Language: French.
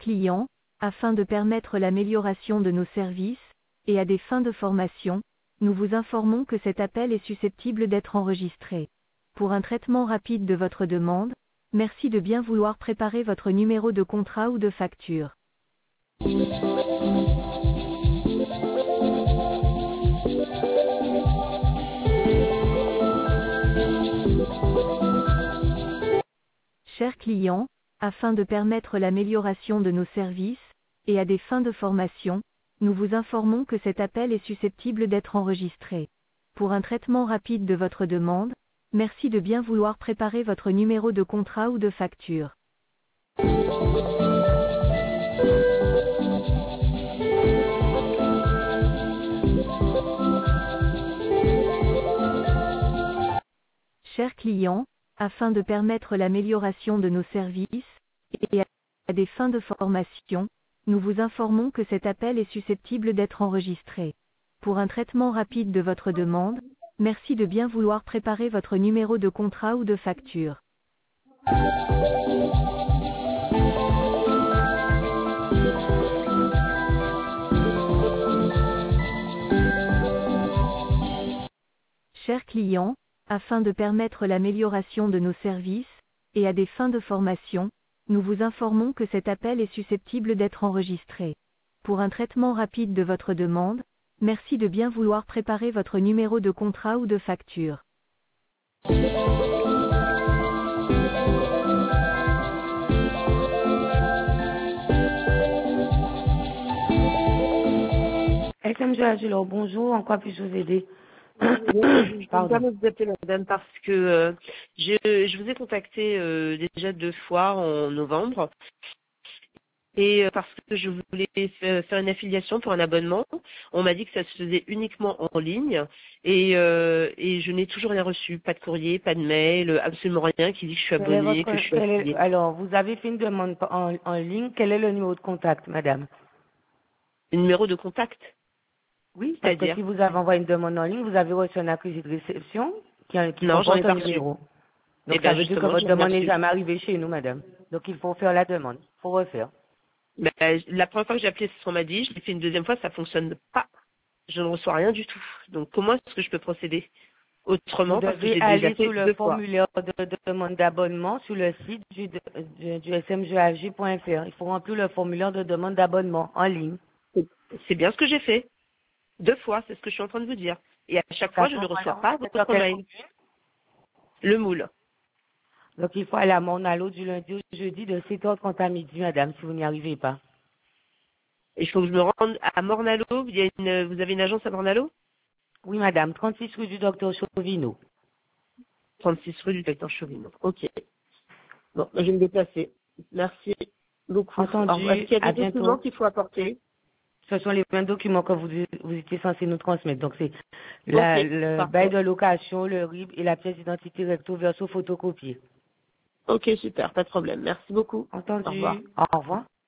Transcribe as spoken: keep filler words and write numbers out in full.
client, afin de permettre l'amélioration de nos services, et à des fins de formation, nous vous informons que cet appel est susceptible d'être enregistré. Pour un traitement rapide de votre demande, merci de bien vouloir préparer votre numéro de contrat ou de facture. Chers clients, afin de permettre l'amélioration de nos services, et à des fins de formation, nous vous informons que cet appel est susceptible d'être enregistré. Pour un traitement rapide de votre demande, merci de bien vouloir préparer votre numéro de contrat ou de facture. Chers clients, afin de permettre l'amélioration de nos services, et à des fins de formation, nous vous informons que cet appel est susceptible d'être enregistré. Pour un traitement rapide de votre demande, merci de bien vouloir préparer votre numéro de contrat ou de facture. Chers clients, afin de permettre l'amélioration de nos services, et à des fins de formation, nous vous informons que cet appel est susceptible d'être enregistré. Pour un traitement rapide de votre demande, merci de bien vouloir préparer votre numéro de contrat ou de facture. S M G Agilo, bonjour, en quoi puis-je vous aider? Je me permets de vous appeler, madame, parce que euh, je, je vous ai contacté euh, déjà deux fois en novembre, et euh, parce que je voulais faire une affiliation pour un abonnement. On m'a dit que ça se faisait uniquement en ligne, et, euh, et je n'ai toujours rien reçu, pas de courrier, pas de mail, absolument rien qui dit que je suis abonnée, votre, que je suis affiliée. est, alors, vous avez fait une demande en, en ligne, quel est le numéro de contact, madame? Le numéro de contact? Oui, parce que si vous avez envoyé une demande en ligne, vous avez reçu un accusé de réception qui, qui non, comporte j'en ai un pas numéro. reçu. Donc eh ça ben, veut dire que votre demande n'est jamais arrivée chez nous, madame. Donc il faut faire la demande, il faut refaire. Ben, la première fois que j'ai appelé, c'est ce qu'on m'a dit. Je l'ai fait une deuxième fois, ça fonctionne pas. Je ne reçois rien du tout. Donc comment est-ce que je peux procéder autrement? Vous parce que devez j'ai aller déjà fait sur le deux formulaire de, de demande d'abonnement sur le site du, du, du S M G A G point F R. Il faut remplir le formulaire de demande d'abonnement en ligne. C'est bien ce que j'ai fait. Deux fois, c'est ce que je suis en train de vous dire. Et à chaque fois, je ne reçois pas votre mail. Le moule. Donc il faut aller à Mornalo du lundi au jeudi de sept heures trente à midi, madame, si vous n'y arrivez pas. Et il faut que je me rende à Mornalo. Il y a une, vous avez une agence à Mornalo? Oui, madame, trente-six rue du docteur Chauvino. trente-six rue du docteur Chauvino. Ok. Bon, je vais me déplacer. Merci beaucoup. Entendu. Est-ce qu'il y a des documents qu'il faut apporter? Ce sont les mêmes documents que vous, vous étiez censé nous transmettre. Donc, c'est okay, le bail de location, le R I B et la pièce d'identité recto verso photocopiée. Ok, super, pas de problème. Merci beaucoup. Entendu. Au revoir. Au revoir.